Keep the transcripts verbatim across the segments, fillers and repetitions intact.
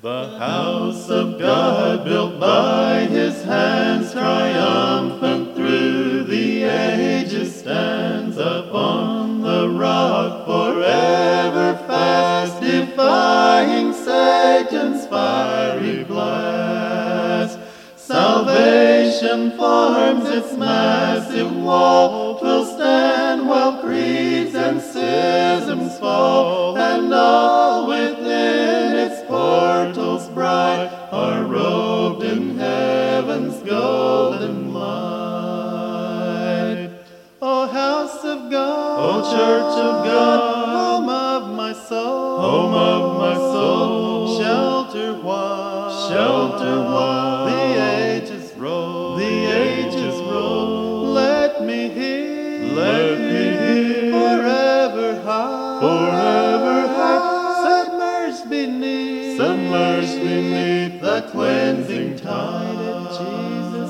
The house of God built by his hands, triumphant through the ages, stands upon the rock forever fast, defying Satan's fiery blast. Salvation forms its massive wall, 'twill stand while creeds and schisms fall, and all within its portals bright are robed in heaven's golden light. O house of God, O church of God, home of my soul, home of my soul, shelter while, shelter while the ages roll, the ages roll. Let me hear, let me hear, forever high, forever high, submerged beneath, submerged beneath the cleansing tide of Jesus'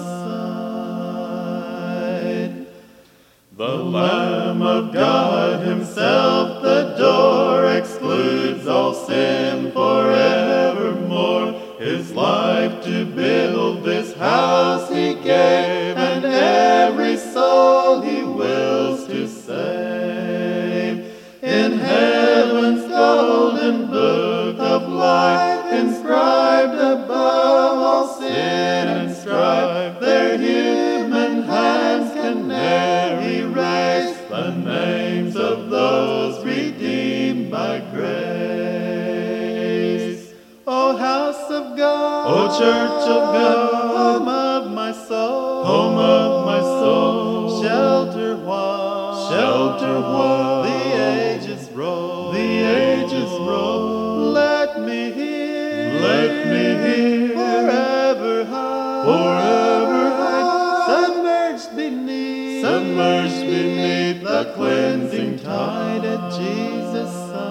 side. The Lamb of God himself, the door, excludes all sin forevermore. His life to build this house he gave, and every soul he wills to save. In heaven's golden book of life, inscribed above all sin and strife, their human hands can ne'er erase the names of those redeemed by grace. O house of God, O church of God, home of my soul, home of my soul, shelter while, shelter while the ages roll, the ages roll. Let me hear, let me hear, forever high, forever high, submerged beneath, submerged beneath the cleansing tide at Jesus'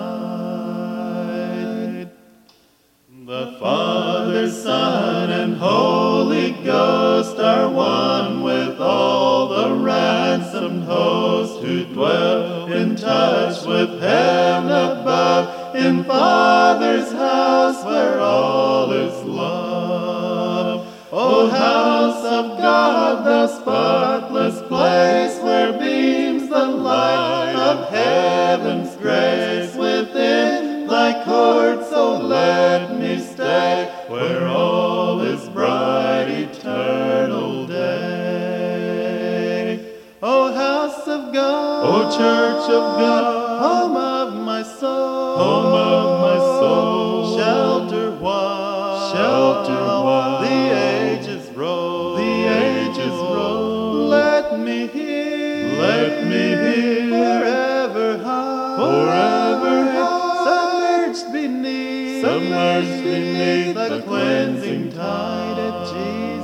side. The Father, Son, and Holy Ghost are one with all the ransomed host who dwell in touch with heaven above, in Father's house where all is love. O house of God, the spotless place where beams the light of heaven's grace, within thy courts, O let me stay, where all is bright eternal day. O house of God, O church of God, home of my soul, home of my soul, shelter while, shelter while the ages roll, the ages roll. Let me hear, let me hear, forever high, forever high, submerged beneath, submerged beneath the cleansing tide of Jesus.